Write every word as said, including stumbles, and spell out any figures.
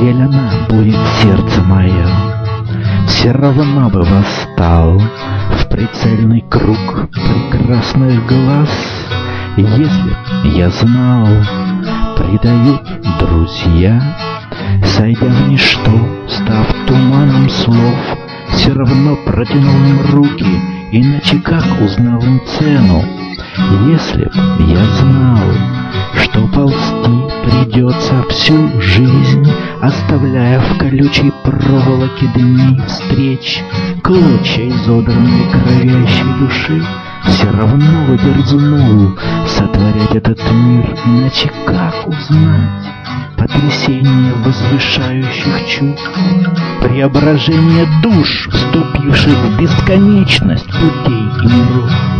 разделено будет сердце мое, все равно бы восстал в прицельный круг прекрасных глаз. Если б я знал, предают друзья, сойдя в ничто, став туманом слов, все равно протянул им руки, иначе как узнал им цену? Если б я знал, что ползти придется всю жизнь, оставляя в колючей проволоке дни встреч, клочья изодранной кровящей души, все равно бы дерзнул сотворять этот мир, иначе как узнать потрясение возвышающих чувств, преображение душ, вступивших в бесконечность путей и миров?